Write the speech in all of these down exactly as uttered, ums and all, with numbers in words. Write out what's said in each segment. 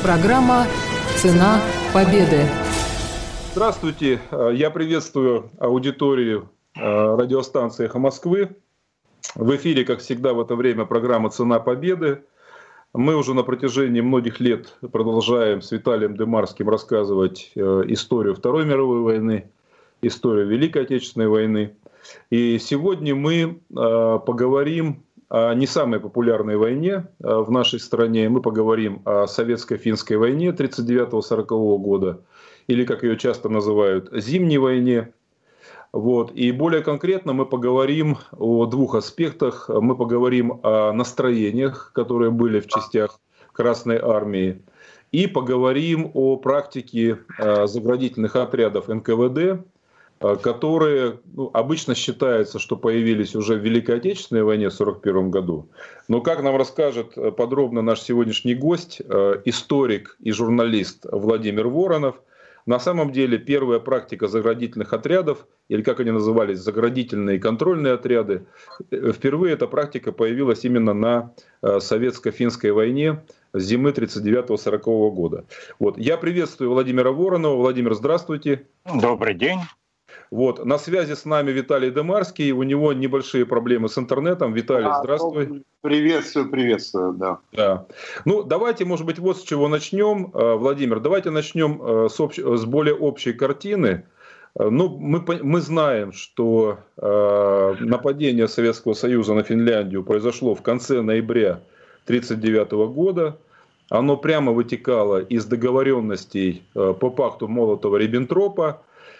Программа «Цена победы». Здравствуйте, я приветствую аудиторию радиостанции «Эхо Москвы». В эфире, как всегда, в это время программа «Цена победы». Мы уже на протяжении многих лет продолжаем с Виталием Демарским рассказывать историю Второй мировой войны, историю Великой Отечественной войны. И сегодня мы поговорим о не самой популярной войне в нашей стране. Мы поговорим о советско-финской войне тридцать девятого — сорокового года, или, как ее часто называют, Зимней войне. Вот. И более конкретно мы поговорим о двух аспектах. Мы поговорим о настроениях, которые были в частях Красной Армии, и поговорим о практике заградительных отрядов эн ка вэ дэ, которые, ну, обычно считается, что появились уже в Великой Отечественной войне в сорок первом году. Но, как нам расскажет подробно наш сегодняшний гость, историк и журналист Владимир Воронов, на самом деле первая практика заградительных отрядов, или как они назывались, заградительные и контрольные отряды, впервые эта практика появилась именно на советско-финской войне зимы тридцать девятого — сорокового года. Вот. Я приветствую Владимира Воронова. Владимир, здравствуйте. Добрый день. Вот. На связи с нами Виталий Демарский. У него небольшие проблемы с интернетом. Виталий, а, здравствуй. Приветствую, приветствую, да. да. Ну, давайте, может быть, вот с чего начнем. Владимир, давайте начнем с, общ... с более общей картины. Ну, мы, мы знаем, что э, нападение Советского Союза на Финляндию произошло в конце ноября тридцать девятого года. Оно прямо вытекало из договоренностей э, по пакту Молотова-Риббентропа.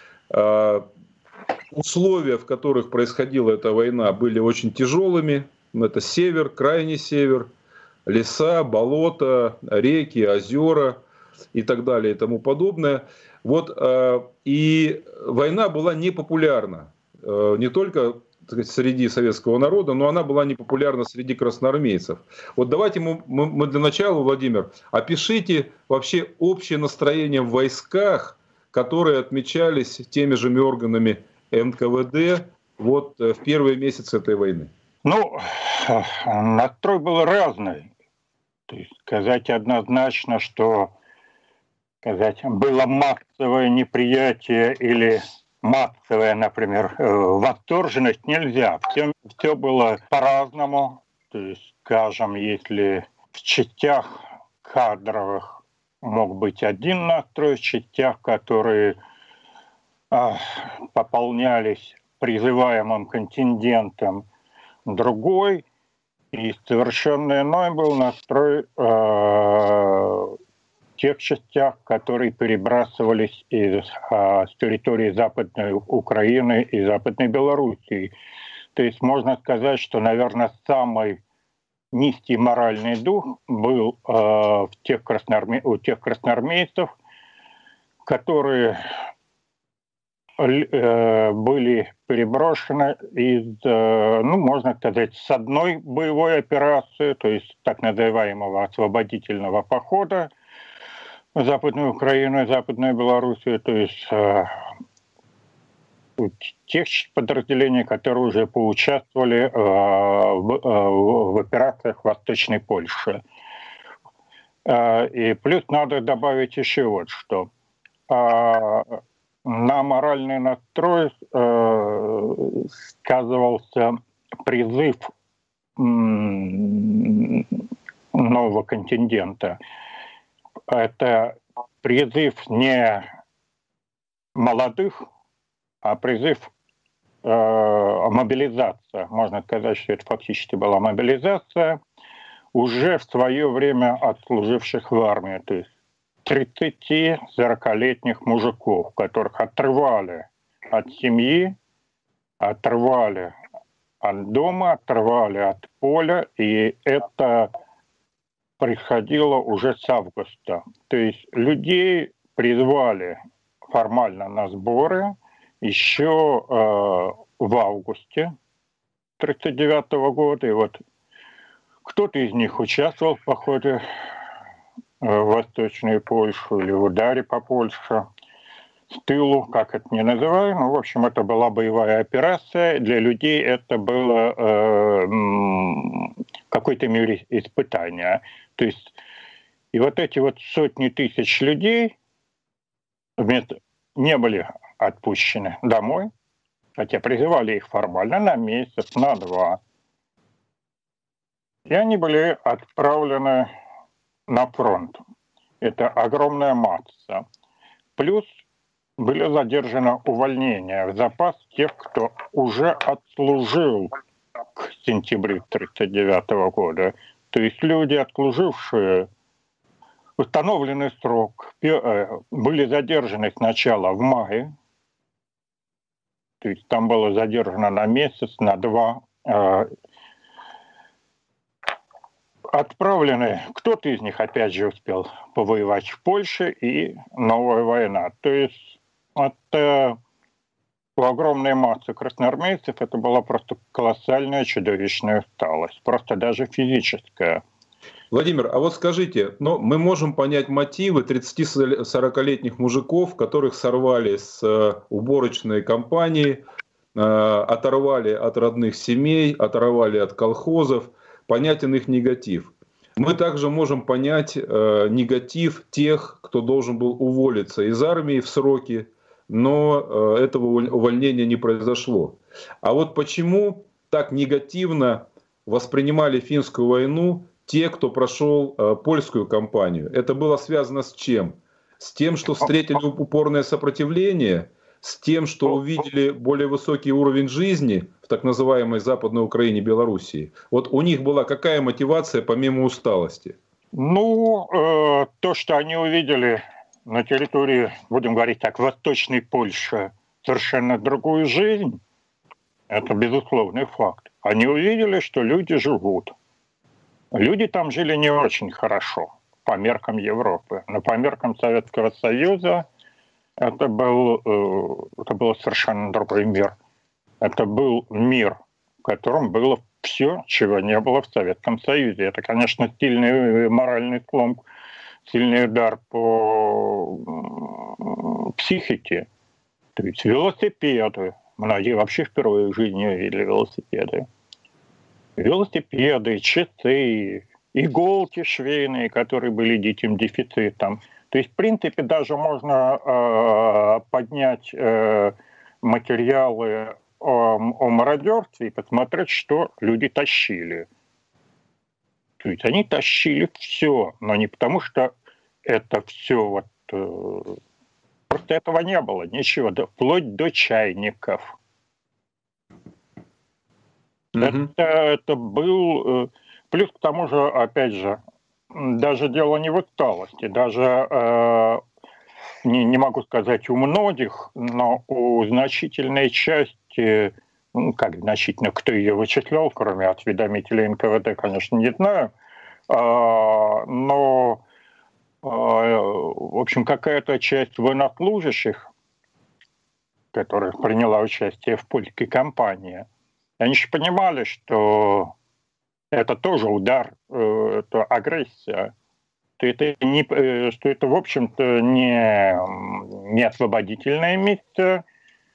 Э, условия, в которых происходила эта война, были очень тяжелыми. Это север, крайний север, леса, болота, реки, озера и так далее и тому подобное. Вот, э, и война была непопулярна, э, не только, так сказать, среди советского народа, но она была непопулярна среди красноармейцев. Вот давайте мы, мы, мы для начала, Владимир, опишите вообще общее настроение в войсках, которые отмечались теми же органами эн ка вэ дэ вот, в первые месяцы этой войны. Ну, настрой был разный. То есть сказать однозначно, что сказать, было массовое неприятие или массовая, например, восторженность, нельзя. Все, все было по-разному. То есть, скажем, если в частях кадровых мог быть один настрой, в частях, которые а, пополнялись призываемым контингентом, другой. И совершенно иной был настрой э, тех частях, которые перебрасывались из, а, с территории Западной Украины и Западной Белоруссии. То есть можно сказать, что, наверное, самый низкий моральный дух был э, в тех красноарме... у тех красноармейцев, которые э, были переброшены из, э, ну, можно сказать, с одной боевой операции, то есть так называемого освободительного похода, Западную Украину и Западную Белоруссию, то есть э, тех подразделений, которые уже поучаствовали э, в, э, в операциях в Восточной Польше. Э, и плюс надо добавить еще вот что. Э, на моральный настрой э, сказывался призыв м, нового контингента. Это призыв не молодых, а призыв э, мобилизация. Можно сказать, что это фактически была мобилизация уже в свое время отслуживших в армии. То есть тридцати-сорокалетних мужиков, которых отрывали от семьи, отрывали от дома, отрывали от поля. И это происходило уже с августа. То есть людей призвали формально на сборы еще э, в августе тридцать девятого года. И вот кто-то из них участвовал в походе в Восточную Польшу или в ударе по Польше. С тылу, как это ни называю. Ну, в общем, это была боевая операция. Для людей это было э, в какой-то мере испытание. То есть И вот эти вот сотни тысяч людей вместо, не были отпущены домой, хотя призывали их формально на месяц, на два. И они были отправлены на фронт. Это огромная масса. Плюс были задержаны увольнения в запас тех, кто уже отслужил к сентябрю тридцать девятого года. То есть люди, отслужившие установленный срок, были задержаны сначала в мае, то есть там было задержано на месяц, на два, отправлены, кто-то из них опять же успел повоевать в Польше, и новая война. То есть это у огромной массы красноармейцев это была просто колоссальная чудовищная усталость, просто даже физическая. Владимир, а вот скажите, ну, мы можем понять мотивы тридцати-сорокалетних мужиков, которых сорвали с уборочной компании, оторвали от родных семей, оторвали от колхозов, понятен их негатив. Мы также можем понять э, негатив тех, кто должен был уволиться из армии в сроки, но э, этого увольнения не произошло. А вот почему так негативно воспринимали финскую войну те, кто прошел э, польскую кампанию? Это было связано с чем? С тем, что встретили упорное сопротивление, с тем, что увидели более высокий уровень жизни в так называемой Западной Украине, Белоруссии. Вот у них была какая мотивация помимо усталости? Ну, э, то, что они увидели на территории, будем говорить так, Восточной Польши совершенно другую жизнь, это безусловный факт. Они увидели, что люди живут. Люди там жили не очень хорошо по меркам Европы, но по меркам Советского Союза это был, это был совершенно другой мир. Это был мир, в котором было все, чего не было в Советском Союзе. Это, конечно, сильный моральный слом, сильный удар по психике. То есть велосипеды. Многие вообще впервые в жизни видели велосипеды. Велосипеды, часы, иголки швейные, которые были диким дефицитом. То есть, в принципе, даже можно э, поднять э, материалы о, о мародерстве и посмотреть, что люди тащили. То есть они тащили все, но не потому, что это все вот... Э, просто этого не было, ничего, да, вплоть до чайников. Mm-hmm. Это, это был... Э, плюс к тому же, опять же, даже дело не в усталости, даже, э, не, не могу сказать у многих, но у значительной части, ну, как значительно, кто ее вычислял, кроме осведомителей эн ка вэ дэ, конечно, не знаю, э, но, э, в общем, какая-то часть военнослужащих, которая приняла участие в польской кампании, они же понимали, что это тоже удар, это агрессия. Что это, не, что это в общем-то, не, не освободительная миссия,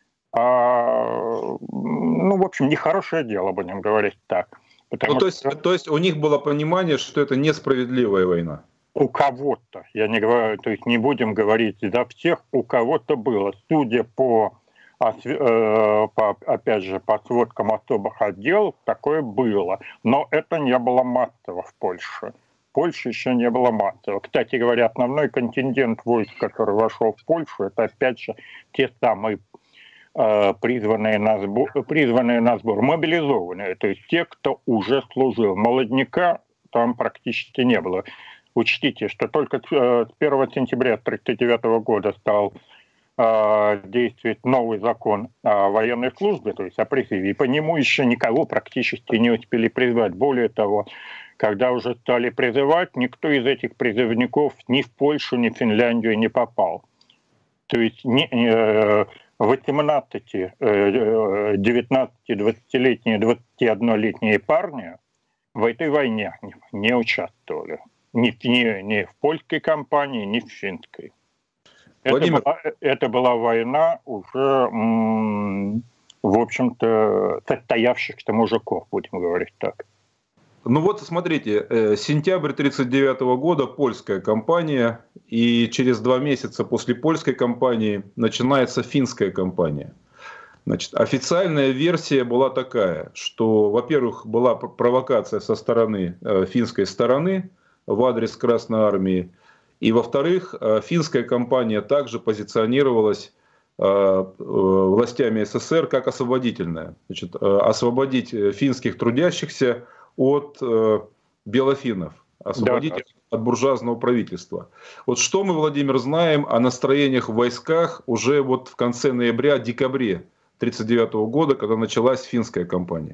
а, ну, в общем, нехорошее дело, будем говорить так. Ну, то, есть, что... то есть у них было понимание, что это несправедливая война? У кого-то, я не говорю, то есть не будем говорить за всех, у кого-то было. Судя по... По, опять же, по сводкам особых отделов, такое было. Но это не было массово в Польше. В Польше еще не было массово. Кстати говоря, основной контингент войск, который вошел в Польшу, это опять же те самые э, призванные, на сбор, призванные на сбор, мобилизованные, то есть те, кто уже служил. Молодняка там практически не было. Учтите, что только э, с первого сентября тысяча девятьсот тридцать девятого года стал действует новый закон о военной службе, то есть о призыве, и по нему еще никого практически не успели призвать. Более того, когда уже стали призывать, никто из этих призывников ни в Польшу, ни в Финляндию не попал. То есть восемнадцати, девятнадцати, двадцатилетние, двадцатиоднолетние парни в этой войне не участвовали. Ни, ни, ни в польской кампании, ни в финской. Это была, это была война уже, в общем-то, состоявшихся мужиков, будем говорить так. Ну вот, смотрите, сентябрь тридцать девятого года, польская кампания, и через два месяца после польской кампании начинается финская кампания. Значит, официальная версия была такая, что, во-первых, была провокация со стороны финской стороны в адрес Красной Армии, и, во-вторых, финская кампания также позиционировалась властями СССР как освободительная. Значит, освободить финских трудящихся от белофиннов, освободить да, да. от буржуазного правительства. Вот что мы, Владимир, знаем о настроениях в войсках уже вот в конце ноября-декабре тридцать девятого года, когда началась финская кампания?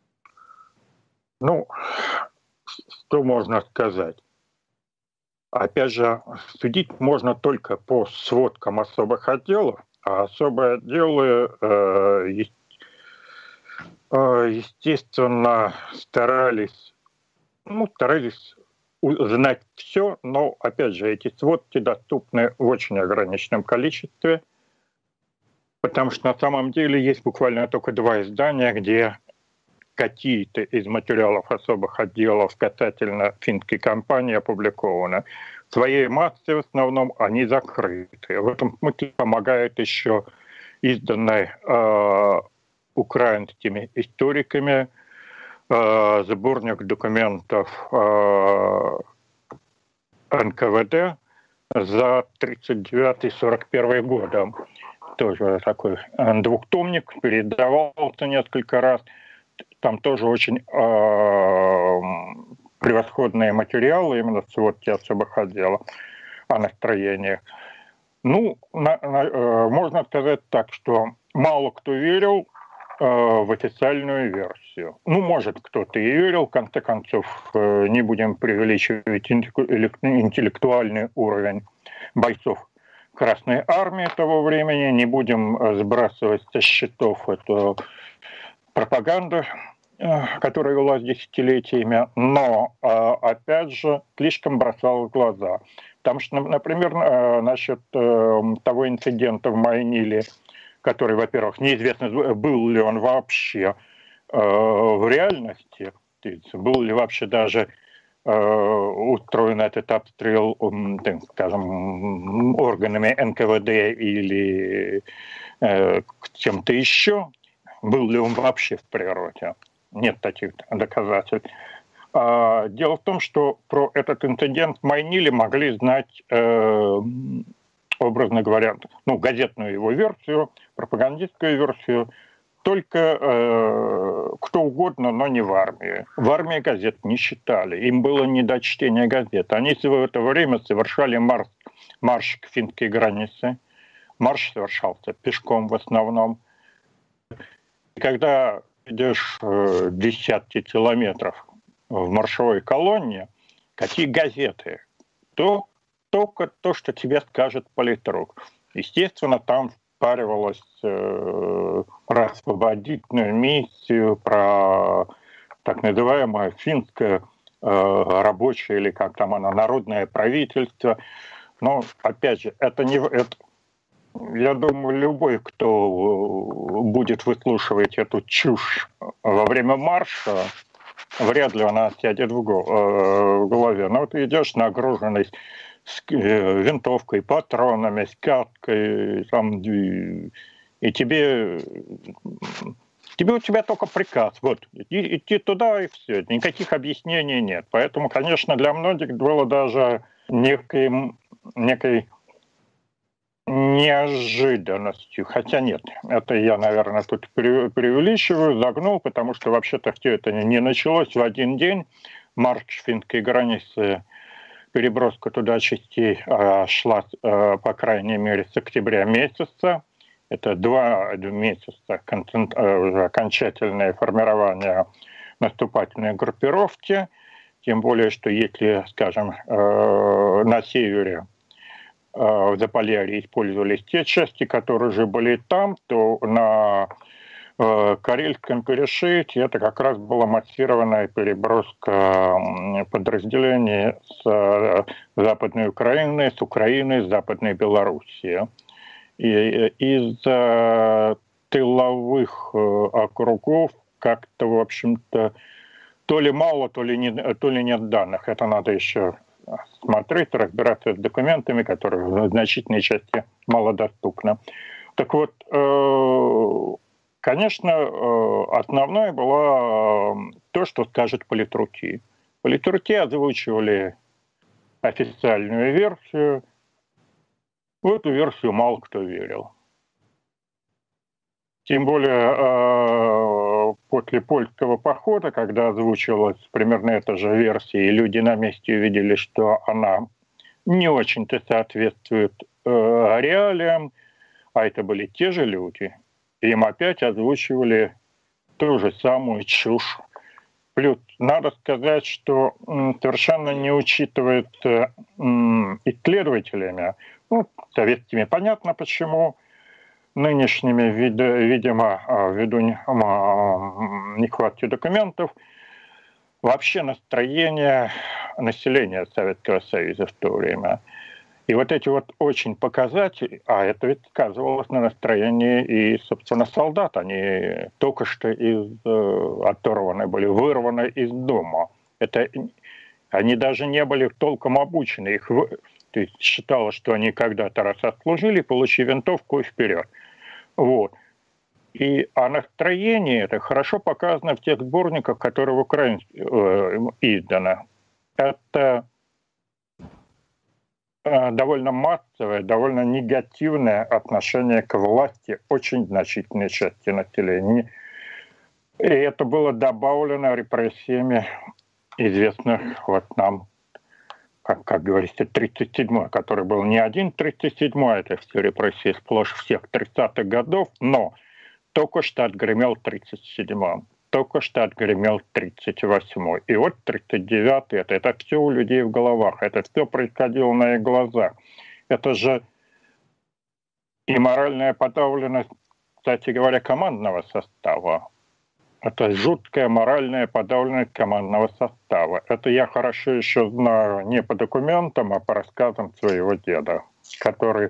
Ну, что можно сказать? Опять же, судить можно только по сводкам особых отделов, а особые отделы, э, естественно, старались, ну, старались узнать все, но, опять же, эти сводки доступны в очень ограниченном количестве, потому что на самом деле есть буквально только два издания, где какие-то из материалов особых отделов касательно финской кампании опубликованы. В своей массе в основном они закрыты. В этом смысле помогает еще изданный э, украинскими историками э, сборник документов э, эн ка вэ дэ за тридцать девятый — сорок первый годы. Тоже такой двухтомник, передавался несколько раз. Там тоже очень э, превосходные материалы, именно сводки особых отделов о настроениях. Ну, на, на, э, можно сказать так, что мало кто верил э, в официальную версию. Ну, может, кто-то и верил, в конце концов, э, не будем преувеличивать интеллектуальный уровень бойцов Красной Армии того времени, не будем сбрасывать со счетов эту пропаганду, которая вела десятилетиями, но, опять же, слишком бросала в глаза. Потому что, например, насчет того инцидента в Майниле, который, во-первых, неизвестно, был ли он вообще в реальности, был ли вообще даже устроен этот обстрел, скажем, органами эн ка вэ дэ или чем-то еще, был ли он вообще в природе. Нет таких доказательств. Дело в том, что про этот инцидент в Майниле могли знать, образно говоря, ну, газетную его версию, пропагандистскую версию, только э, кто угодно, но не в армии. В армии газет не читали, им было не до чтения газет. Они в это время совершали марш, марш к финской границе. Марш совершался пешком в основном. Когда идешь э, десятки километров в маршевой колонне, какие газеты? То, только то, что тебе скажет политрук. Естественно, там впаривалось э, про освободительную миссию, про так называемое финское э, рабочее, или как там оно, народное правительство. Но, опять же, это не... Это, я думаю, любой, кто будет выслушивать эту чушь во время марша, вряд ли она сядет в голове. Но ты идешь нагруженный с винтовкой, патронами, с каткой, там, и тебе, тебе у тебя только приказ, вот, идти, идти туда и все, никаких объяснений нет. Поэтому, конечно, для многих было даже некой, некой неожиданностью, хотя нет, это я, наверное, тут преувеличиваю, загнул, потому что вообще-то все это не началось в один день. Марш финской границы, переброска туда частей шла, по крайней мере, с октября месяца. Это два месяца окончательное формирование наступательной группировки. Тем более, что если, скажем, на севере в Заполярье использовались те части, которые уже были там, то на Карельском перешейке это как раз была массированная переброска подразделений с Западной Украины, с Украины, с Западной Белоруссии. И из тыловых округов как-то, в общем-то, то ли мало, то ли, не, то ли нет данных. Это надо еще смотреть, разбираться с документами, которые в значительной части малодоступны. Так вот, конечно, основное было то, что скажет политруки. Политруки озвучивали официальную версию. В эту версию мало кто верил. Тем более после польского похода, когда озвучивалась примерно эта же версия, и люди на месте увидели, что она не очень-то соответствует реалиям, а это были те же люди, им опять озвучивали ту же самую чушь. Плюс надо сказать, что совершенно не учитывается исследователями, ну, советскими понятно почему, нынешними, видимо, ввиду нехватки документов, вообще настроение населения Советского Союза в то время. И вот эти вот очень показатели, а это ведь сказывалось на настроении и, собственно, солдат. Они только что из, оторваны были, вырваны из дома. Это, они даже не были толком обучены. Их, то есть считалось, что они когда-то раз отслужили, получи винтовку и вперед. Вот. И, а настроение это хорошо показано в тех сборниках, которые в Украине э, изданы. Это довольно массовое, довольно негативное отношение к власти очень значительной части населения. И это было добавлено репрессиями известных вот нам, как, как говорится, тридцать седьмой, который был не один тридцать седьмой, это все репрессии сплошь всех тридцатых годов, но только что отгремел тридцать седьмой. Только что отгремел тридцать восьмой. И вот тридцать девятый, это, это все у людей в головах, это все происходило на их глазах. Это же и моральная подавленность, кстати говоря, командного состава. Это жуткая моральная подавленность командного состава. Это я хорошо еще знаю не по документам, а по рассказам своего деда, который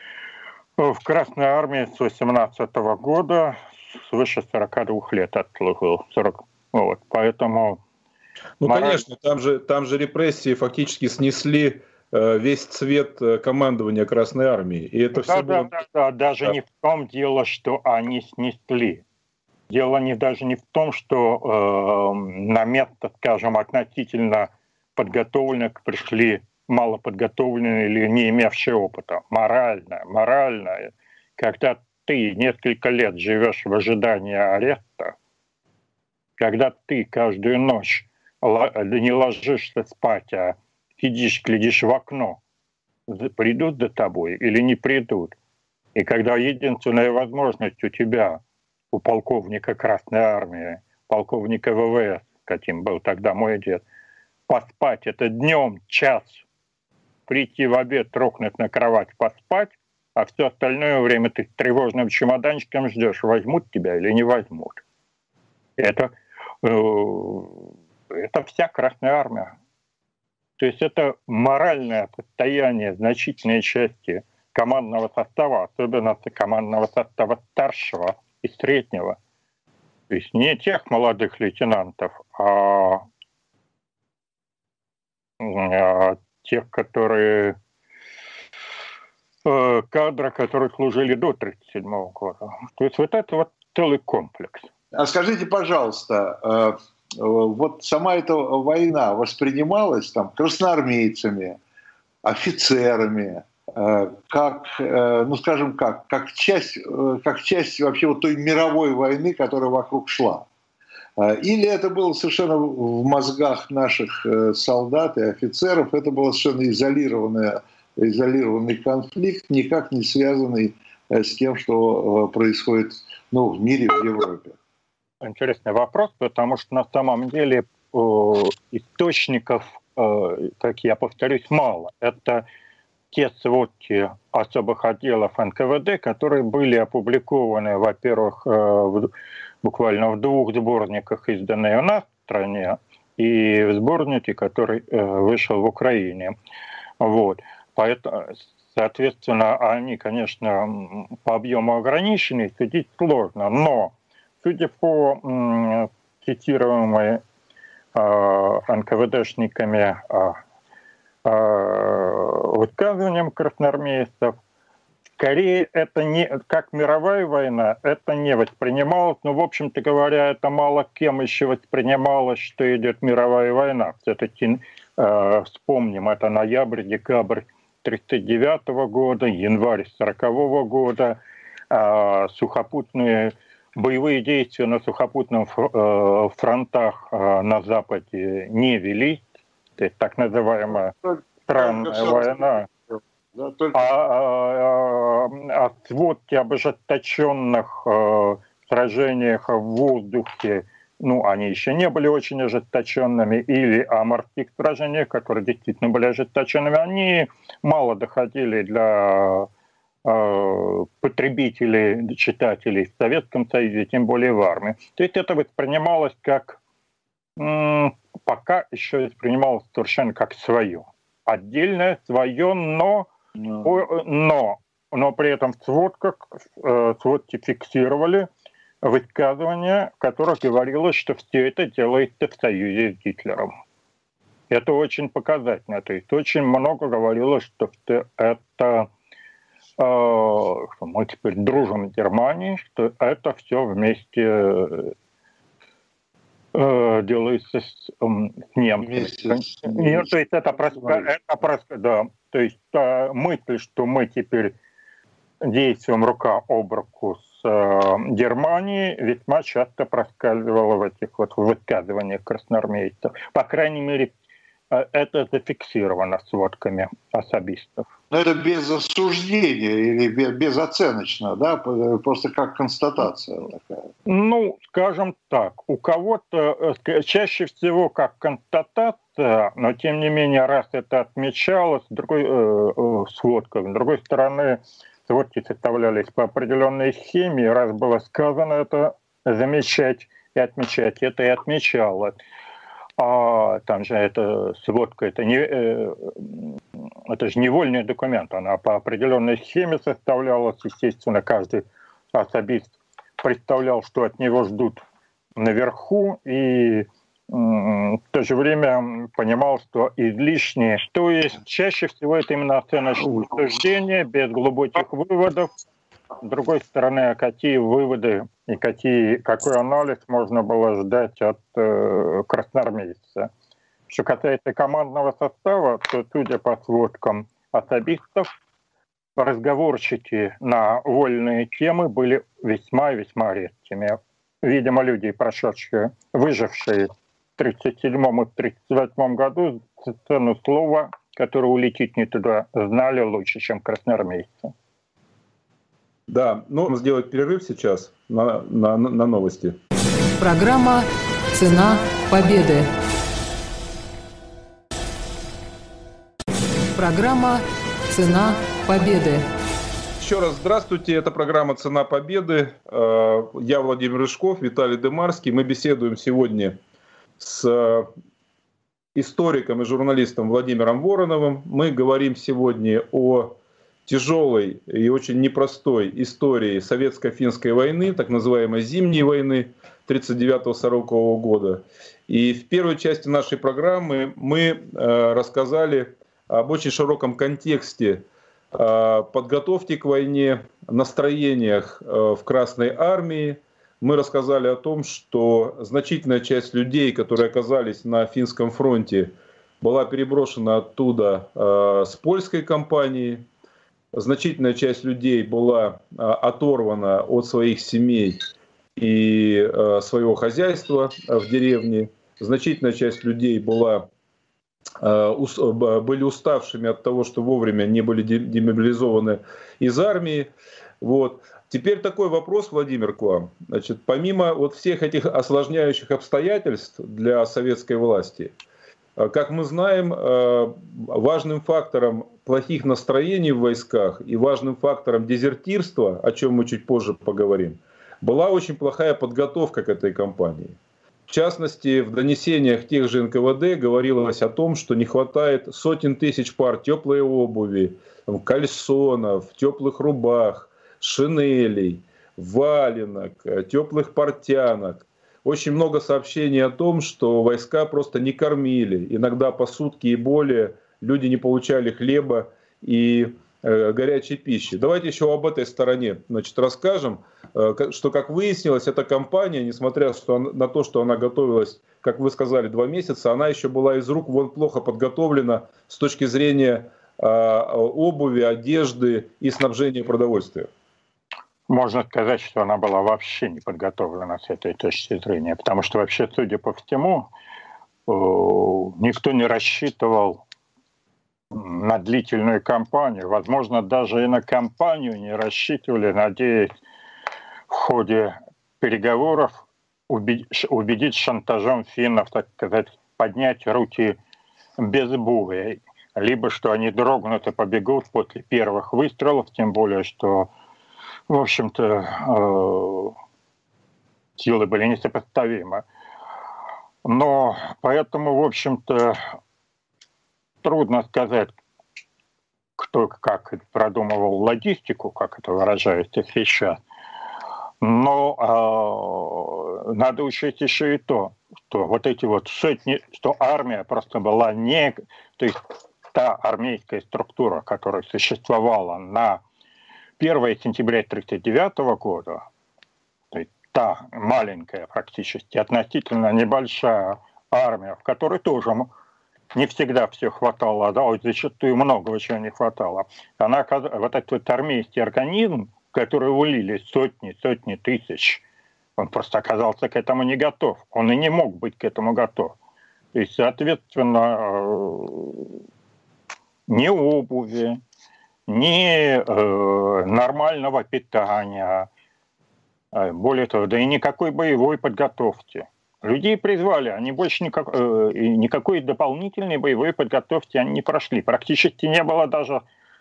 в Красной армии с восемнадцатого года свыше сорока двух лет отслужил. сорок, вот, поэтому... Ну, мораль... конечно, там же, там же репрессии фактически снесли э, весь цвет командования Красной армии. И это да, все да, было... да, да, даже да. Не в том дело, что они снесли. Дело не, даже не в том, что э, на место, скажем, относительно подготовленных пришли малоподготовленные или не имевшие опыта. Моральное, моральное. Когда ты несколько лет живешь в ожидании ареста, когда ты каждую ночь не ложишься спать, а сидишь, глядишь в окно, придут за тобой или не придут. И когда единственная возможность у тебя, у полковника Красной армии, полковника ВВС, каким был тогда мой дед, поспать это днем час, прийти в обед, рухнуть на кровать, поспать, а все остальное время ты с тревожным чемоданчиком ждешь, возьмут тебя или не возьмут. Это, э, это вся Красная армия. То есть это моральное состояние значительной части командного состава, особенно командного состава старшего и среднего. То есть не тех молодых лейтенантов, а, а тех, которые... кадры, которые служили до тридцать седьмого года. То есть вот это вот целый комплекс. А скажите, пожалуйста, вот сама эта война воспринималась там красноармейцами, офицерами, как, ну скажем как, как часть, как часть вообще вот той мировой войны, которая вокруг шла? Или это было совершенно в мозгах наших солдат и офицеров, это было совершенно изолированное изолированный конфликт, никак не связанный с тем, что происходит ну, в мире, в Европе? Интересный вопрос, потому что на самом деле э, источников, э, как я повторюсь, мало. Это те сводки особых отделов эн ка вэ дэ, которые были опубликованы, во-первых, э, в, буквально в двух сборниках, изданные у нас в стране, и в сборнике, который э, вышел в Украине. Вот. Поэтому, соответственно, они, конечно, по объему ограничены, судить сложно, но, судя по м, цитируемой эн ка вэ дэшниками высказываниям красноармейцев. Скорее, это не как мировая война, это не воспринималось, но, в общем-то говоря, это мало кем еще воспринималось, что идет мировая война. Все-таки э, вспомним, это ноябрь, декабрь тридцать девятого года, январь сорокового года, э, сухопутные боевые действия на сухопутных э, фронтах э, на Западе не велись, то есть так называемая странная война. Да, только... а, а, а сводки об ожесточенных э, сражениях в воздухе, ну, они еще не были очень ожесточенными, или о морских сражениях, которые действительно были ожесточенными, они мало доходили для э, потребителей, читателей в Советском Союзе, тем более в армии. То есть это воспринималось как, м- пока еще воспринималось совершенно как свое. Отдельное, свое, но Но, но при этом в сводках, э, сводки фиксировали высказывания, в которых говорилось, что все это делается в союзе с Гитлером. Это очень показательно. То есть очень много говорилось, что это э, что мы теперь дружим с Германией, что это все вместе э, делается с, э, с немцами. С... Нет, то есть это просто, это просто, да. То есть э, мысль, что мы теперь действуем рука об руку с э, Германией, весьма часто проскальзывала в этих вот высказываниях красноармейцев. По крайней мере, э, это зафиксировано сводками особистов. Но это без осуждения или без, безоценочно, да? Просто как констатация такая. Ну, скажем так, у кого-то э, чаще всего как констатация, но тем не менее, раз это отмечалось с другой, э, э, сводкой, с другой стороны, сводки составлялись по определенной схеме, раз было сказано это замечать и отмечать, это и отмечалось. А там же это сводка, это, не, э, это же невольный документ, она по определенной схеме составлялась, естественно, каждый особист представлял, что от него ждут наверху, и в то же время понимал, что излишнее. То есть чаще всего это именно оценочное суждение, без глубоких выводов. С другой стороны, какие выводы и какие, какой анализ можно было ждать от э, красноармейца. Что касается командного состава, то, судя по сводкам особистов, разговорчики на вольные темы были весьма и весьма редкими. Видимо, люди, прошедшие, выжившие в тридцать седьмом и тридцать восьмом году, цену слова, которое улетит не туда, знали лучше, чем красноармейцы. Да, ну, сделать перерыв сейчас на, на, на новости. Программа «Цена победы». Программа «Цена победы». Еще раз здравствуйте, это программа «Цена победы». Я Владимир Рыжков, Виталий Демарский. Мы беседуем сегодня с историком и журналистом Владимиром Вороновым. Мы говорим сегодня о тяжелой и очень непростой истории советско-финской войны, так называемой Зимней войны тридцать девятого — сорокового года. И в первой части нашей программы мы рассказали об очень широком контексте подготовки к войне, настроениях в Красной армии. Мы рассказали о том, что значительная часть людей, которые оказались на финском фронте, была переброшена оттуда с польской кампании. Значительная часть людей была оторвана от своих семей и своего хозяйства в деревне. Значительная часть людей была, были уставшими от того, что вовремя не были демобилизованы из армии. Вот. Теперь такой вопрос, Владимир, к вам. Значит, помимо вот всех этих осложняющих обстоятельств для советской власти, как мы знаем, важным фактором плохих настроений в войсках и важным фактором дезертирства, о чем мы чуть позже поговорим, была очень плохая подготовка к этой кампании. В частности, в донесениях тех же эн ка вэ дэ говорилось о том, что не хватает сотен тысяч пар теплой обуви, кальсонов, теплых рубах, шинелей, валенок, теплых портянок. очень много сообщений о том, что войска просто не кормили. Иногда по сутки и более люди не получали хлеба и э, горячей пищи. Давайте еще об этой стороне, значит, расскажем, э, что, как выяснилось, эта кампания, несмотря что она, на то, что она готовилась, как вы сказали, два месяца, она еще была из рук вон плохо подготовлена с точки зрения э, обуви, одежды и снабжения продовольствия. Можно сказать, что она была вообще не подготовлена с этой точки зрения, потому что вообще, судя по всему, никто не рассчитывал на длительную кампанию. Возможно, даже и на кампанию не рассчитывали, надеясь в ходе переговоров убедить, убедить шантажом финнов, так сказать, поднять руки без боя. Либо что они дрогнут и побегут после первых выстрелов, тем более, что в общем-то, силы были несопоставимы. Но поэтому, в общем-то, трудно сказать, кто как продумывал логистику, как это выражается сейчас. Но э, надо учесть еще и то, что вот эти вот сотни, что армия просто была не... То есть та армейская структура, которая существовала на первое сентября тысяча девятьсот тридцать девятого года, то есть та маленькая практически, относительно небольшая армия, в которой тоже не всегда все хватало, да, вот зачастую многого чего не хватало. Она, вот этот вот армейский организм, в который улились сотни, сотни тысяч, он просто оказался к этому не готов. Он и не мог быть к этому готов. То есть, соответственно, ни обуви, ни э, нормального питания, э, более того, да и никакой боевой подготовки. Людей призвали, они больше никак, э, никакой дополнительной боевой подготовки они не прошли. Практически не было даже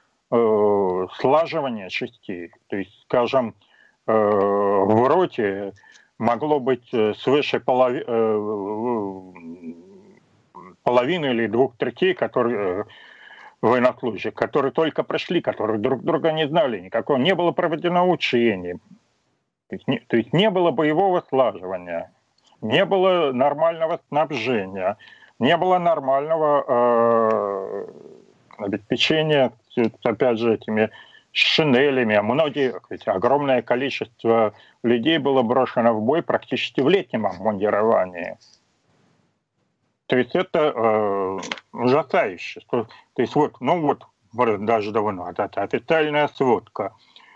э, слаживания частей. То есть, скажем, э, в роте могло быть свыше полови, э, половины или двух третей, которые... военнослужащих, которые только пришли, которые друг друга не знали, никакого не было проведено учений, то есть не, то есть не было боевого слаживания, не было нормального снабжения, не было нормального э, обеспечения, опять же, этими шинелями. Многие, огромное количество людей было брошено в бой практически в летнем обмундировании. То есть это э, ужасающе. То есть вот, ну вот, даже давно, это официальная сводка.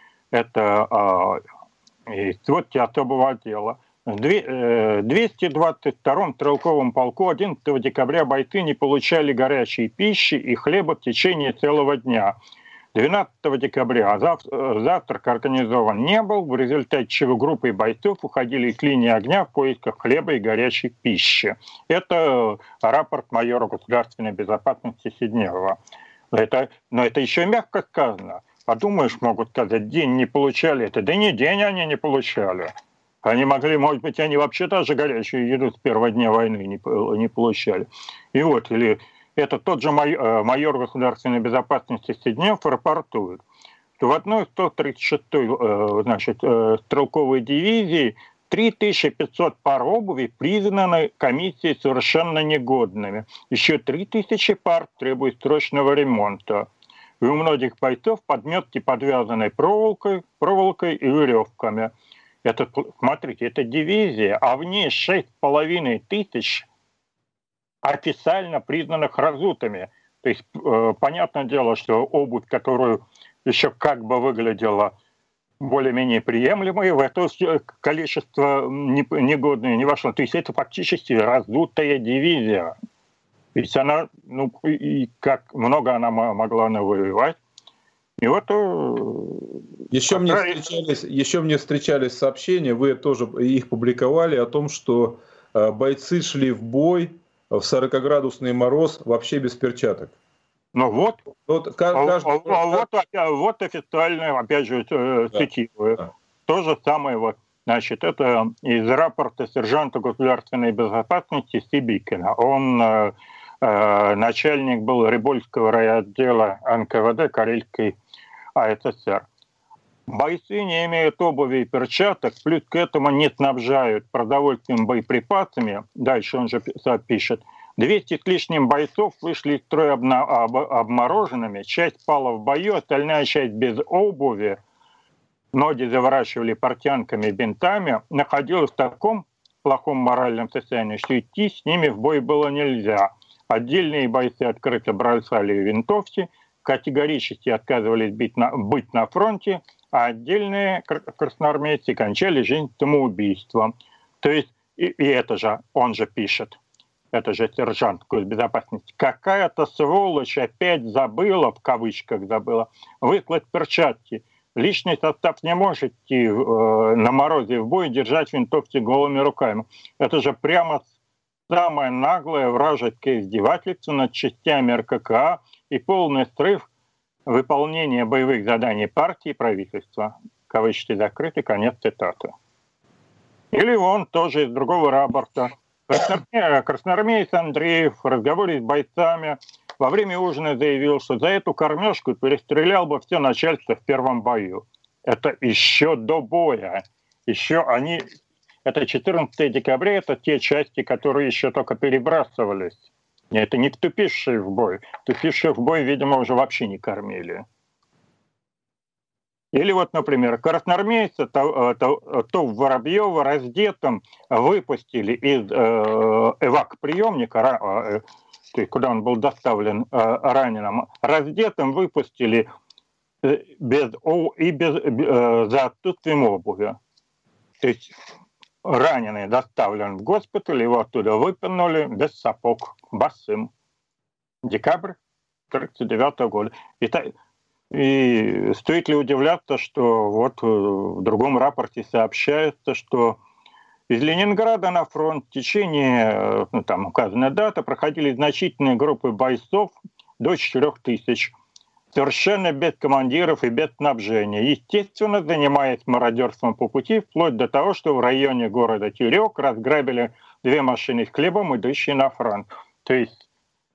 Это э, сводки особого отдела. В двести двадцать втором стрелковом полку одиннадцатого декабря бойцы не получали горячей пищи и хлеба в течение целого дня. двенадцатого декабря завтрак организован не был, в результате чего группы бойцов уходили с линии огня в поисках хлеба и горячей пищи. Это рапорт майора государственной безопасности Сидневого. Это, но это еще мягко сказано. Подумаешь, могут сказать, день не получали это. Да не день они не получали. Они могли, может быть, они вообще даже горячую еду с первого дня войны не, не получали. И вот, или... Это тот же майор, майор государственной безопасности Сиднев рапортует, что в одной сто тридцать шестой значит, стрелковой дивизии три тысячи пятьсот пар обуви признаны комиссией совершенно негодными. Еще три тысячи пар требуют срочного ремонта. И у многих бойцов подметки подвязаны проволокой, проволокой и веревками. Это, смотрите, это дивизия, а в ней шесть с половиной тысяч официально признанных разутыми. То есть, э, понятное дело, что обувь, которую еще как бы выглядела более-менее приемлемой, в это количество негодное не вошло. То есть это фактически раздутая дивизия. То есть она, ну, и как много она могла навоевать. И вот... Еще мне, встречались, еще мне встречались сообщения, вы тоже их публиковали, о том, что э, бойцы шли в бой в сорокаградусный мороз вообще без перчаток. Ну вот, вот, каждый... а, а, вот, вот официально, опять же, цитирую. Да. То же самое, вот, значит, это из рапорта сержанта государственной безопасности Сибикина. Он э, э, начальник был Рыбольского райотдела эн ка вэ дэ Карельской АССР. Бойцы не имеют обуви и перчаток, плюс к этому не снабжают продовольствием, боеприпасами. Дальше он же пишет. двести с лишним бойцов вышли из строя обна- об- обмороженными, часть пала в бою, остальная часть без обуви, ноги заворачивали портянками и бинтами, находилась в таком плохом моральном состоянии, что идти с ними в бой было нельзя. Отдельные бойцы открыто бросали винтовки, категорически отказывались быть на, быть на фронте, а отдельные красноармейцы кончали жизнь самоубийством. То есть, и, и это же, он же пишет, это же сержант госбезопасности, какая-то сволочь опять забыла, в кавычках забыла, выслать перчатки. Личный состав не может идти э, на морозе в бой и держать винтовки голыми руками. Это же прямо самое наглое вражеское издевательство над частями эр ка ка а и полный срыв выполнения боевых заданий партии и правительства. Кавычки закрыты, конец цитаты. Или вон тоже из другого рапорта. Красноармеец Андреев в разговоре с бойцами во время ужина заявил, что за эту кормежку перестрелял бы все начальство в первом бою. Это еще до боя. Еще они... Это четырнадцатого декабря, это те части, которые еще только перебрасывались. Это не вступившие в бой. Вступившие в бой, видимо, уже вообще не кормили. Или вот, например, красноармейца то, то, то в Воробьево раздетым выпустили из э, эвакоприемника, э, куда он был доставлен э, раненым, раздетым выпустили э, без, о, и без, э, за отсутствием обуви. То есть раненый доставлен в госпиталь, его оттуда выпнули без сапог, босым. Декабрь тридцать девятого года. И, и стоит ли удивляться, что вот в другом рапорте сообщается, что из Ленинграда на фронт в течение, ну, там указанная дата, проходили значительные группы бойцов до четырех тысяч. Совершенно без командиров и без снабжения. Естественно, занимаясь мародерством по пути, вплоть до того, что в районе города Терек разграбили две машины с хлебом, идущие на фронт. То есть,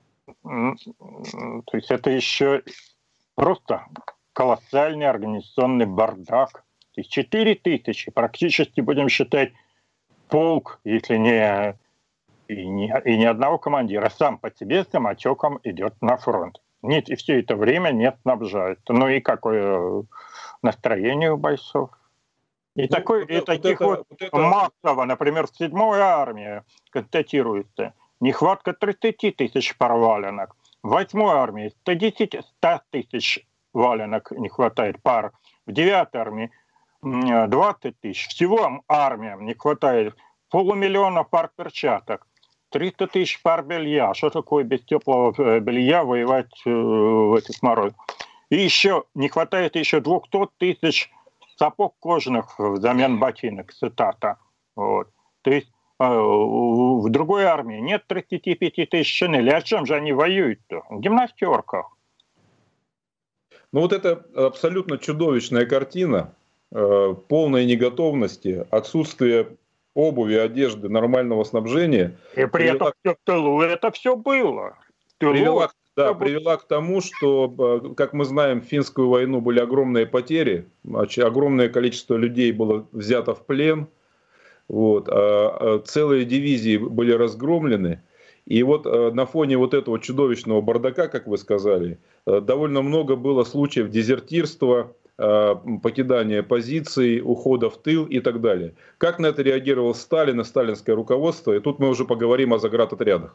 то есть это еще просто колоссальный организационный бардак. То есть четыре тысячи, практически будем считать полк, если не и, не и ни одного командира, сам по себе самотеком идет на фронт. Нет, и все это время не снабжают. Ну и какое настроение у бойцов? И, ну, такой, вот, и вот таких это, вот, вот это... массово, например, в седьмой армии констатируется нехватка тридцать тысяч пар валенок. В восьмой армии сто тысяч валенок не хватает пар. В девятой армии двадцать тысяч. Всего армиям не хватает полумиллиона пар перчаток. триста тысяч пар белья. Что такое без теплого белья воевать э, в этих морозах? И еще не хватает еще двести тысяч сапог кожаных взамен ботинок. Цитата. Вот. То есть э, в другой армии нет тридцати пяти тысяч шинелей. А чем же они воюют-то? В гимнастерках. Ну вот это абсолютно чудовищная картина э, полной неготовности, отсутствие обуви, одежды, нормального снабжения. И при привела... этом в тылу это все было. Тылу привела, да, все привела к тому, что, как мы знаем, в финскую войну были огромные потери, огромное количество людей было взято в плен, вот, а целые дивизии были разгромлены. И вот на фоне вот этого чудовищного бардака, как вы сказали, довольно много было случаев дезертирства, покидания позиций, ухода в тыл и так далее. Как на это реагировал Сталин и сталинское руководство? И тут мы уже поговорим о заградотрядах.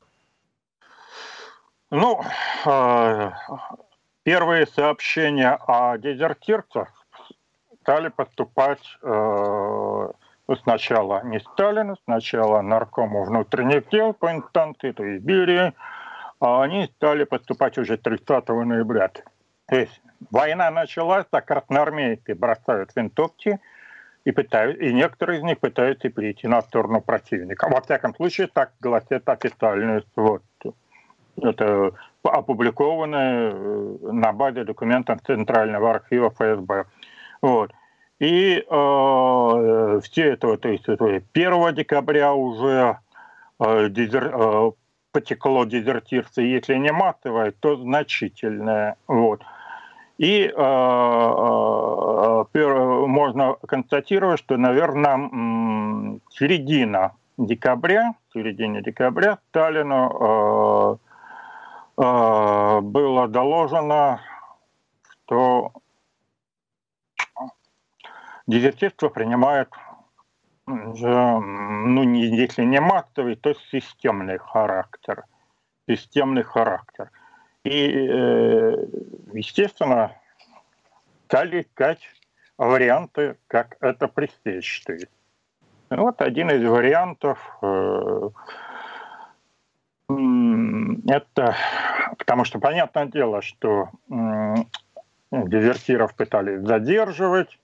Ну, первые сообщения о дезертирцах стали поступать сначала не Сталину, сначала наркому внутренних дел по инстанции, то есть Берии, а они стали поступать уже тридцатого ноября. То есть война началась, а красноармейцы бросают винтовки, и, пытают, и некоторые из них пытаются перейти на сторону противника. Во всяком случае, так гласят официальные сводки. Это опубликовано на базе документов Центрального архива эф эс бэ. Вот. И э, все это, то есть первого декабря уже э, дезер, э, потекло дезертирство, если не массовое, то значительное. Вот. И э, э, можно констатировать, что, наверное, середина декабря, в середине декабря Сталину э, э, было доложено, что дезертирство принимает, ну, не, если не массовый, то системный характер. Системный характер. И, э, естественно, стали искать варианты, как это пресечь. Вот один из вариантов э, это, потому что понятное дело, что э, дезертиров пытались задерживать,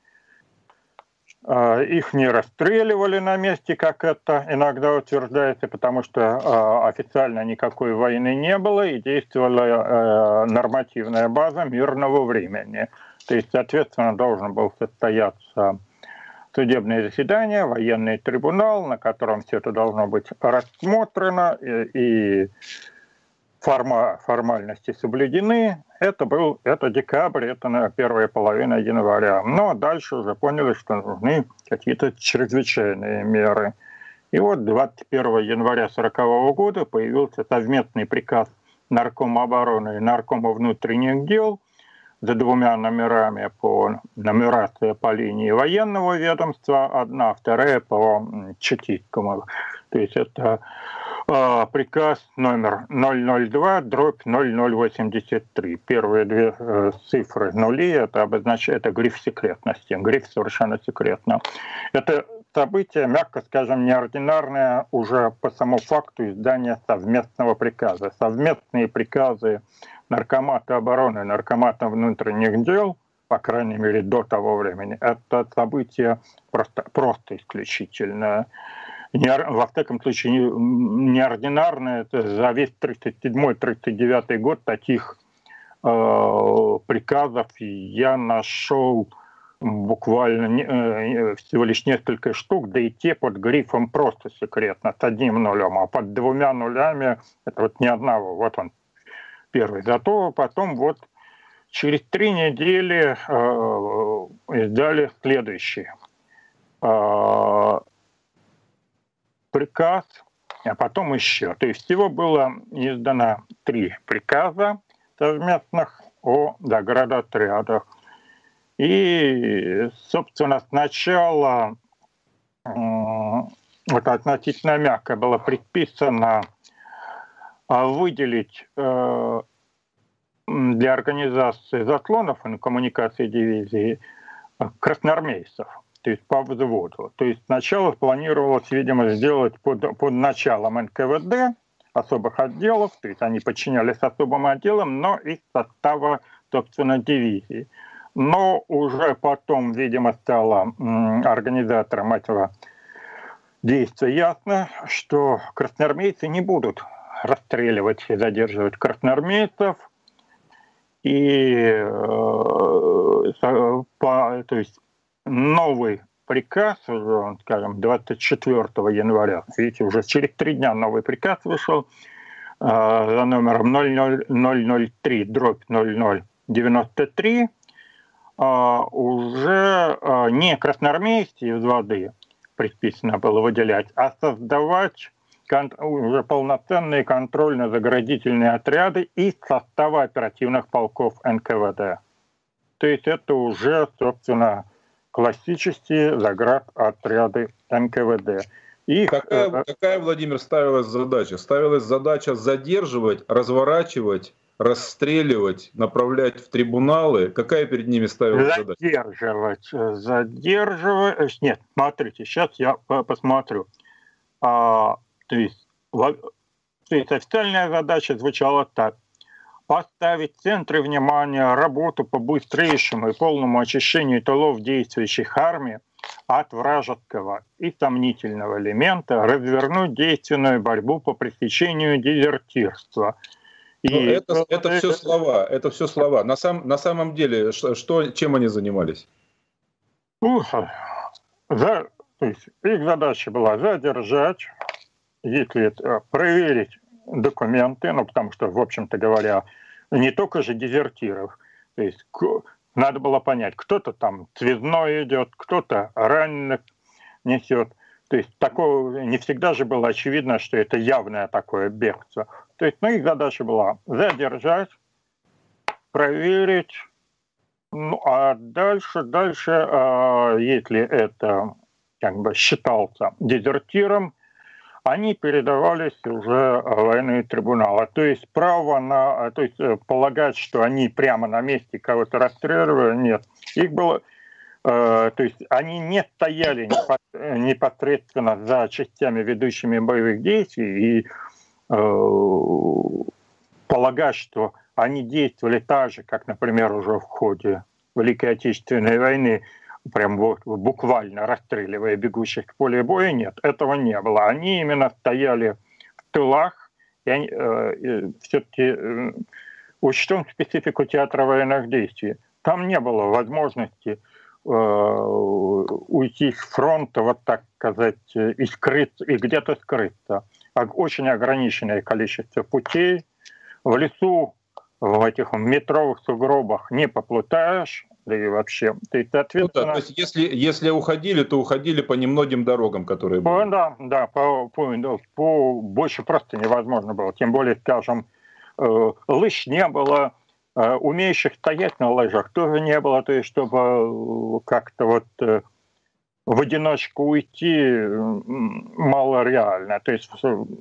э, их не расстреливали на месте, как это иногда утверждается, потому что э, официально никакой войны не было и действовала э, нормативная база мирного времени. То есть, соответственно, должен был состояться судебное заседание, военный трибунал, на котором все это должно быть рассмотрено, и, и форма, формальности соблюдены. Это был это декабрь, это на первая половина января. Но дальше уже поняли, что нужны какие-то чрезвычайные меры. И вот двадцать первого января сорокового года появился совместный приказ Наркома обороны и Наркома внутренних дел за двумя номерами по нумерации по линии военного ведомства, одна, вторая по чекистскому. То есть это э, приказ номер ноль ноль два дробь ноль ноль восемьдесят три. Первые две э, цифры нули, это обозначает, это гриф секретности. Гриф совершенно секретно. Это событие, мягко скажем, неординарное уже по самому факту издания совместного приказа. Совместные приказы Наркомата обороны и Наркомата внутренних дел, по крайней мере, до того времени, это событие просто, просто исключительное. Не, во всяком случае, неординарное. Это за весь тридцать седьмой — тридцать девятый год таких э, приказов я нашел буквально не, э, всего лишь несколько штук, да и те под грифом просто секретно, с одним нулем, а под двумя нулями это вот ни одного. Вот он. Первый. Зато потом вот через три недели э, издали следующий э, приказ, а потом еще. То есть всего было издано три приказа совместных о заградотрядах. И, собственно, сначала э, вот относительно мягко было предписано выделить э, для организации заслонов и коммуникации дивизии красноармейцев, то есть по взводу. То есть сначала планировалось, видимо, сделать под, под началом эн ка вэ дэ особых отделов, то есть они подчинялись особым отделам, но из состава, собственно, дивизии. Но уже потом, видимо, стало м, организаторам этого действия ясно, что красноармейцы не будут расстреливать и задерживать красноармейцев. И э, по, то есть новый приказ, уже, скажем, двадцать четвёртого января, видите, уже через три дня новый приказ вышел э, за номером ноль ноль ноль три дробь ноль ноль девяносто три, э, уже э, не красноармейские взводы предписано было выделять, а создавать уже полноценные контрольно-заградительные отряды из состава оперативных полков эн ка вэ дэ. То есть это уже, собственно, классические заградотряды эн ка вэ дэ. Их... Какая, какая, Владимир, ставилась задача? Ставилась задача задерживать, разворачивать, расстреливать, направлять в трибуналы. Какая перед ними ставилась задача? Задерживать, задерживать... Нет, смотрите, сейчас я посмотрю. А, то, есть, то есть официальная задача звучала так. Поставить в центре внимания работу по быстрейшему и полному очищению тылов действующих армий от вражеского и сомнительного элемента, развернуть действенную борьбу по пресечению дезертирства. И это, это все слова, это все слова. На, сам, на самом деле, что, чем они занимались? За, то есть их задача была задержать, если это, проверить документы, ну, потому что, в общем-то говоря, не только же дезертиров, то есть надо было понять, кто-то там связной идет, кто-то раненых несет. То есть такого не всегда же было очевидно, что это явное такое бегство. То есть, ну, их задача была задержать, проверить, ну, а дальше, дальше, э, если это как бы считался дезертиром, они передавались уже в военные трибуналы. То есть право на, то есть полагать, что они прямо на месте кого-то расстреливали, нет. Их было, э, то есть они не стояли непосредственно за частями, ведущими боевых действий, и э, полагать, что они действовали так же, как, например, уже в ходе Великой Отечественной войны, прям вот буквально расстреливая бегущих к полю боя, нет, этого не было. Они именно стояли в тылах, и они, э, все-таки э, учтем специфику театра военных действий. Там не было возможности э, уйти с фронта, вот так сказать, и скрыться, и где-то скрыться. Очень ограниченное количество путей. В лесу, в этих метровых сугробах не поплутаешь, да и вообще. То есть, соответственно... Ну, да, то есть если, если уходили, то уходили по немногим дорогам, которые были. Да, да, по, по, по, больше просто невозможно было. Тем более, скажем, э, лыж не было, э, умеющих стоять на лыжах тоже не было. То есть, чтобы как-то вот э, в одиночку уйти, э, мало реально. То есть...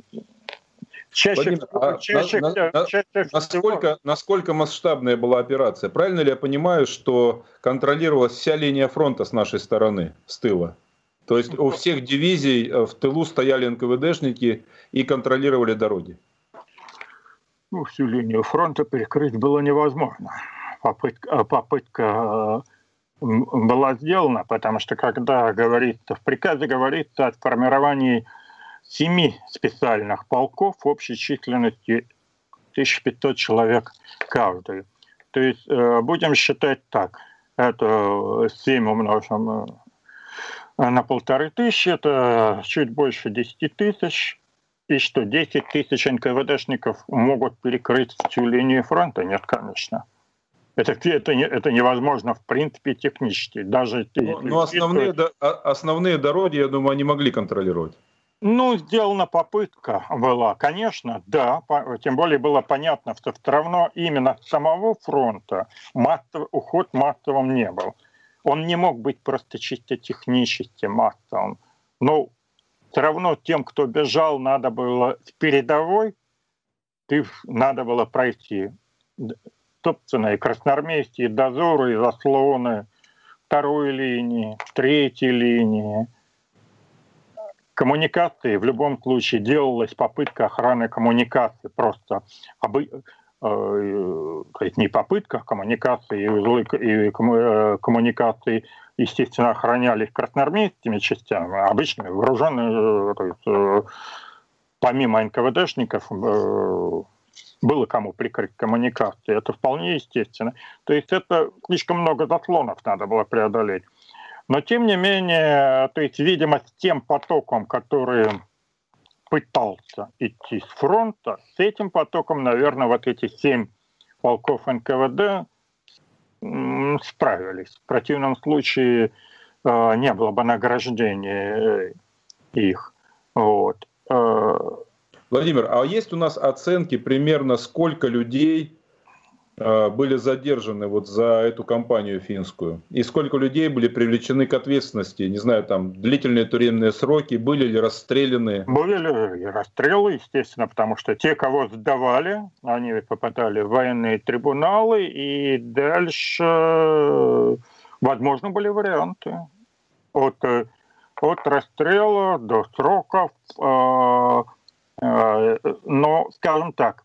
Чаще, Владимир, а чаще, на, на, на, чаще насколько, насколько масштабная была операция? Правильно ли я понимаю, что контролировалась вся линия фронта с нашей стороны, с тыла? То есть у всех дивизий в тылу стояли эн ка вэ дэшники и контролировали дороги? Ну, всю линию фронта перекрыть было невозможно. Попытка, попытка была сделана, потому что когда говорится, в приказе говорится о формировании семи специальных полков общей численностью тысяча пятьсот человек каждый. То есть будем считать так. Это семь умножим на полторы тысячи, это чуть больше десяти тысяч. И что, десять тысяч эн ка вэ дэшников могут перекрыть всю линию фронта? Нет, конечно. Это, это, это невозможно, в принципе, технически. Даже но но основные, основные дороги, я думаю, они могли контролировать. Ну, сделана попытка была, конечно, да, тем более было понятно, что все равно именно с самого фронта массов, уход массовым не был. Он не мог быть просто чисто технически массовым. Но все равно тем, кто бежал, надо было с передовой, ты, надо было пройти, собственно, и красноармейские дозоры, и заслоны второй линии, третьей линии. Коммуникации в любом случае делалась попытка охраны коммуникации, просто обы... э, не попытка коммуникации, и коммуникации, естественно, охранялись красноармейскими частями, обычными вооруженные, то есть, помимо эн ка вэ дэшников было кому прикрыть коммуникации, это вполне естественно. То есть это слишком много заслонов надо было преодолеть. Но, тем не менее, то есть, видимо, с тем потоком, который пытался идти с фронта, с этим потоком, наверное, вот эти семь полков эн ка вэ дэ справились. В противном случае э, не было бы награждения их. Вот. Владимир, а есть у нас оценки примерно, сколько людей были задержаны вот за эту кампанию финскую? И сколько людей были привлечены к ответственности? Не знаю, там длительные тюремные сроки, были ли расстреляны? Были ли расстрелы, естественно, потому что те, кого сдавали, они попадали в военные трибуналы, и дальше, возможно, были варианты. От, от расстрела до сроков. Но, скажем так,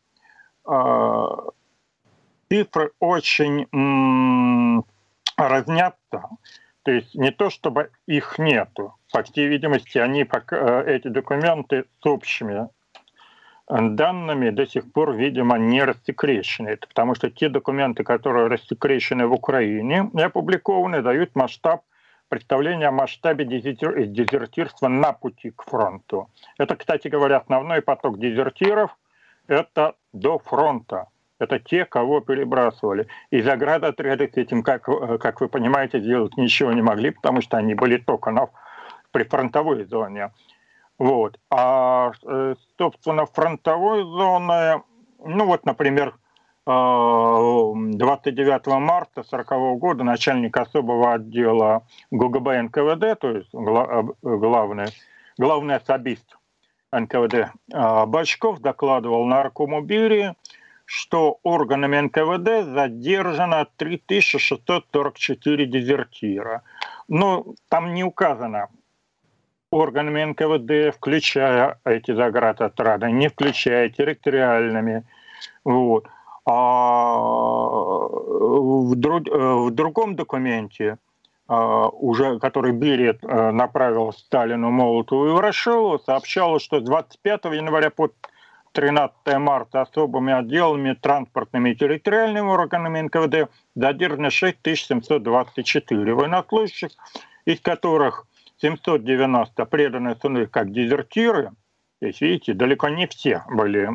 цифры очень м- разнятся. То есть не то, чтобы их нету. По всей видимости, они, эти документы с общими данными до сих пор, видимо, не рассекречены. Потому что те документы, которые рассекречены в Украине и опубликованы, дают масштаб, представление о масштабе дезертир, дезертирства на пути к фронту. Это, кстати говоря, основной поток дезертиров – это до фронта. Это те, кого перебрасывали. И заградотряды с этим, как, как вы понимаете, сделать ничего не могли, потому что они были только на прифронтовой зоне. Вот. А, собственно, фронтовой зоны, ну вот, например, двадцать девятого марта сорокового года начальник особого отдела ГУГБ эн ка вэ дэ, то есть главный, главный особист эн ка вэ дэ Бочков докладывал наркому Берии, что органами эн ка вэ дэ задержано три тысячи шестьсот сорок четыре дезертира. Но там не указано органами эн ка вэ дэ, включая эти заградотряды, не включая территориальными. Вот. А в, друг, в другом документе, уже, который Берия направил Сталину, Молотову и Ворошилову, сообщалось, что с двадцать пятого января по тринадцатого марта особыми отделами, транспортными и территориальными органами эн ка вэ дэ задержано шесть тысяч семьсот двадцать четыре военнослужащих, из которых семьсот девяносто преданы суду как дезертиры. Здесь, видите, далеко не все были,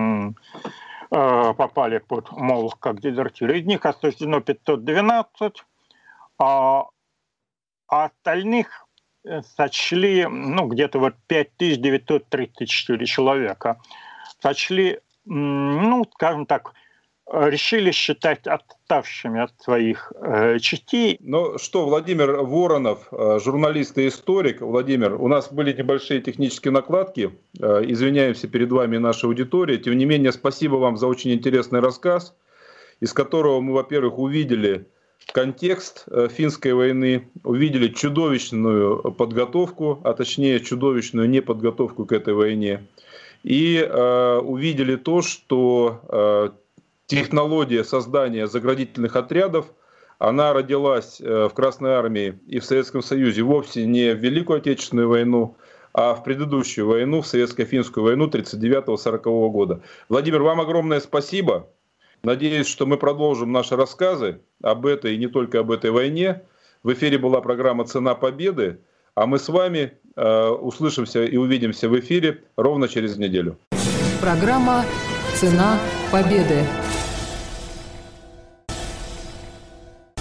попали под молот как дезертиры. Из них осуждено пятьсот двенадцать, а остальных сочли, ну, где-то вот пять тысяч девятьсот тридцать четыре человека. Сочли, ну, скажем так, решили считать отставшими от своих э, частей. Ну что, Владимир Воронов, журналист и историк. Владимир, у нас были небольшие технические накладки. Извиняемся перед вами и нашей аудиторией. Тем не менее, спасибо вам за очень интересный рассказ, из которого мы, во-первых, увидели контекст финской войны, увидели чудовищную подготовку, а точнее чудовищную неподготовку к этой войне. И э, увидели то, что э, технология создания заградительных отрядов, она родилась в Красной Армии и в Советском Союзе вовсе не в Великую Отечественную войну, а в предыдущую войну, в Советско-финскую войну тридцать девятого — сорокового года. Владимир, вам огромное спасибо. Надеюсь, что мы продолжим наши рассказы об этой и не только об этой войне. В эфире была программа «Цена победы», а мы с вами э, услышимся и увидимся в эфире ровно через неделю. Программа «Цена победы».